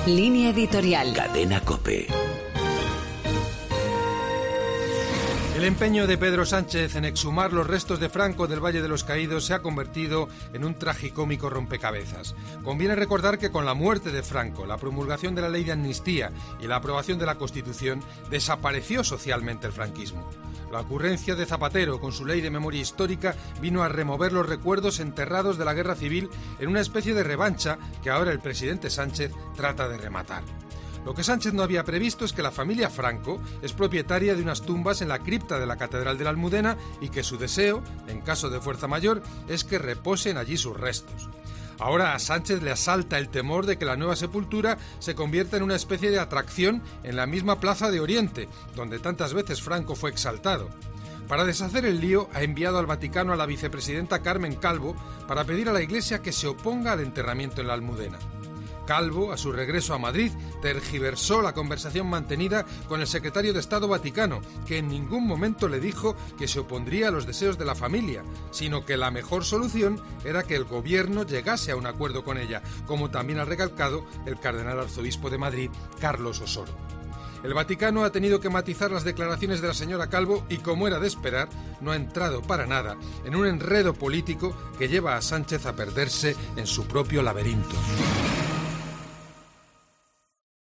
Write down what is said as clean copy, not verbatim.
Línea editorial. Cadena COPE. El empeño de Pedro Sánchez en exhumar los restos de Franco del Valle de los Caídos se ha convertido en un tragicómico rompecabezas. Conviene recordar que con la muerte de Franco, la promulgación de la ley de amnistía y la aprobación de la Constitución, desapareció socialmente el franquismo. La ocurrencia de Zapatero con su ley de memoria histórica vino a remover los recuerdos enterrados de la guerra civil en una especie de revancha que ahora el presidente Sánchez trata de rematar. Lo que Sánchez no había previsto es que la familia Franco es propietaria de unas tumbas en la cripta de la Catedral de la Almudena y que su deseo, en caso de fuerza mayor, es que reposen allí sus restos. Ahora a Sánchez le asalta el temor de que la nueva sepultura se convierta en una especie de atracción en la misma Plaza de Oriente, donde tantas veces Franco fue exaltado. Para deshacer el lío, ha enviado al Vaticano a la vicepresidenta Carmen Calvo para pedir a la Iglesia que se oponga al enterramiento en la Almudena. Calvo, a su regreso a Madrid, tergiversó la conversación mantenida con el secretario de Estado Vaticano, que en ningún momento le dijo que se opondría a los deseos de la familia, sino que la mejor solución era que el gobierno llegase a un acuerdo con ella, como también ha recalcado el cardenal arzobispo de Madrid, Carlos Osoro. El Vaticano ha tenido que matizar las declaraciones de la señora Calvo y, como era de esperar, no ha entrado para nada en un enredo político que lleva a Sánchez a perderse en su propio laberinto.